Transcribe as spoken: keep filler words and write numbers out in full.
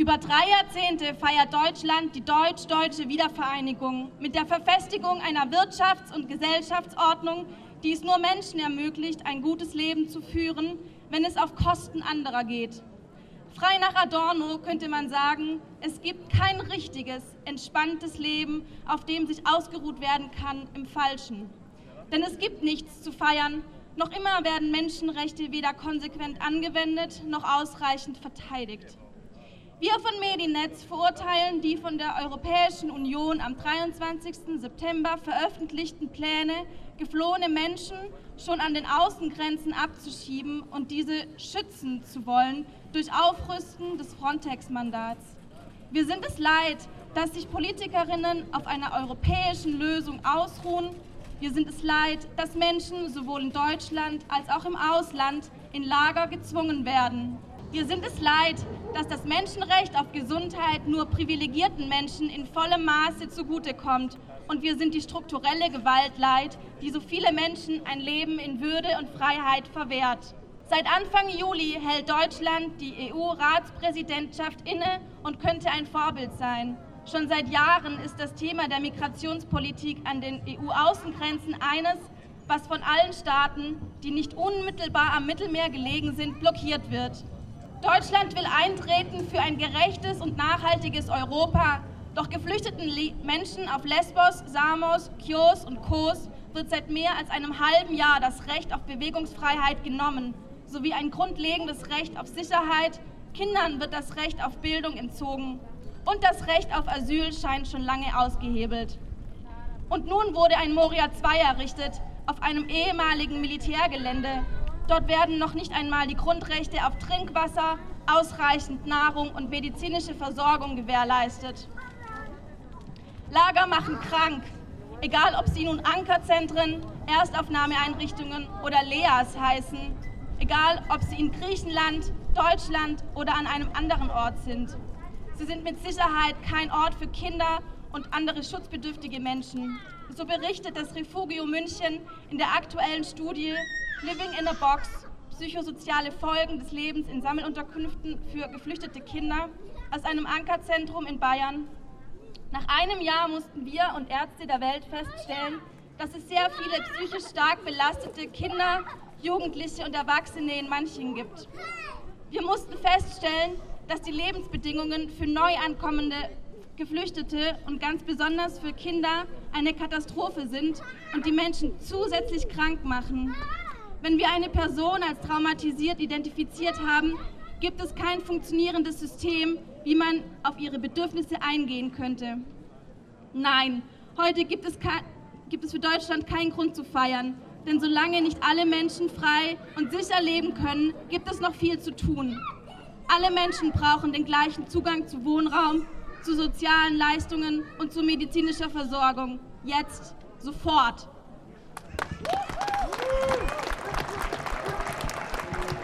Über drei Jahrzehnte feiert Deutschland die deutsch-deutsche Wiedervereinigung mit der Verfestigung einer Wirtschafts- und Gesellschaftsordnung, die es nur Menschen ermöglicht, ein gutes Leben zu führen, wenn es auf Kosten anderer geht. Frei nach Adorno könnte man sagen, es gibt kein richtiges, entspanntes Leben, auf dem sich ausgeruht werden kann im Falschen. Denn es gibt nichts zu feiern, noch immer werden Menschenrechte weder konsequent angewendet noch ausreichend verteidigt. Wir von Medinetz verurteilen die von der Europäischen Union am dreiundzwanzigsten September veröffentlichten Pläne, geflohene Menschen schon an den Außengrenzen abzuschieben und diese schützen zu wollen durch Aufrüsten des Frontex-Mandats. Wir sind es leid, dass sich Politikerinnen auf einer europäischen Lösung ausruhen. Wir sind es leid, dass Menschen sowohl in Deutschland als auch im Ausland in Lager gezwungen werden. Wir sind es leid, dass das Menschenrecht auf Gesundheit nur privilegierten Menschen in vollem Maße zugutekommt. Und wir sind die strukturelle Gewalt leid, die so viele Menschen ein Leben in Würde und Freiheit verwehrt. Seit Anfang Juli hält Deutschland die E U-Ratspräsidentschaft inne und könnte ein Vorbild sein. Schon seit Jahren ist das Thema der Migrationspolitik an den E U-Außengrenzen eines, was von allen Staaten, die nicht unmittelbar am Mittelmeer gelegen sind, blockiert wird. Deutschland will eintreten für ein gerechtes und nachhaltiges Europa, doch geflüchteten Menschen auf Lesbos, Samos, Chios und Kos wird seit mehr als einem halben Jahr das Recht auf Bewegungsfreiheit genommen, sowie ein grundlegendes Recht auf Sicherheit. Kindern wird das Recht auf Bildung entzogen und das Recht auf Asyl scheint schon lange ausgehebelt. Und nun wurde ein Moria zwei errichtet auf einem ehemaligen Militärgelände. Dort werden noch nicht einmal die Grundrechte auf Trinkwasser, ausreichend Nahrung und medizinische Versorgung gewährleistet. Lager machen krank, egal ob sie nun Ankerzentren, Erstaufnahmeeinrichtungen oder L E As heißen, egal ob sie in Griechenland, Deutschland oder an einem anderen Ort sind. Sie sind mit Sicherheit kein Ort für Kinder und andere schutzbedürftige Menschen. So berichtet das Refugio München in der aktuellen Studie Living in a Box, psychosoziale Folgen des Lebens in Sammelunterkünften für geflüchtete Kinder aus einem Ankerzentrum in Bayern. Nach einem Jahr mussten wir und Ärzte der Welt feststellen, dass es sehr viele psychisch stark belastete Kinder, Jugendliche und Erwachsene in Manching gibt. Wir mussten feststellen, dass die Lebensbedingungen für neu ankommende Geflüchtete und ganz besonders für Kinder eine Katastrophe sind und die Menschen zusätzlich krank machen. Wenn wir eine Person als traumatisiert identifiziert haben, gibt es kein funktionierendes System, wie man auf ihre Bedürfnisse eingehen könnte. Nein, heute gibt es, gibt es für Deutschland keinen Grund zu feiern, denn solange nicht alle Menschen frei und sicher leben können, gibt es noch viel zu tun. Alle Menschen brauchen den gleichen Zugang zu Wohnraum, zu sozialen Leistungen und zu medizinischer Versorgung. Jetzt, sofort.